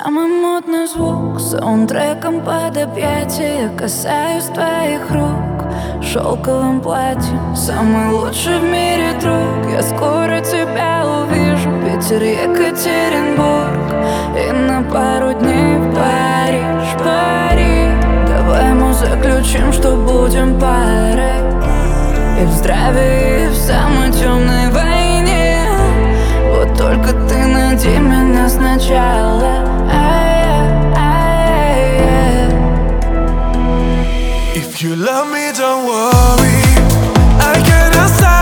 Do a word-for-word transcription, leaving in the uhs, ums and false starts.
Самый модный звук, саундтреком под объятия. Касаюсь твоих рук шелковым платьем. Самый лучший в мире друг. Я скоро тебя увижу. Питер, Екатеринбург и на пару дней в Париж, Париж. Давай мы заключим, что будем парой. И в здравии, и в самой темной войне. Вот только ты найди меня сначала. If you love me, don't worry, I cannot stop.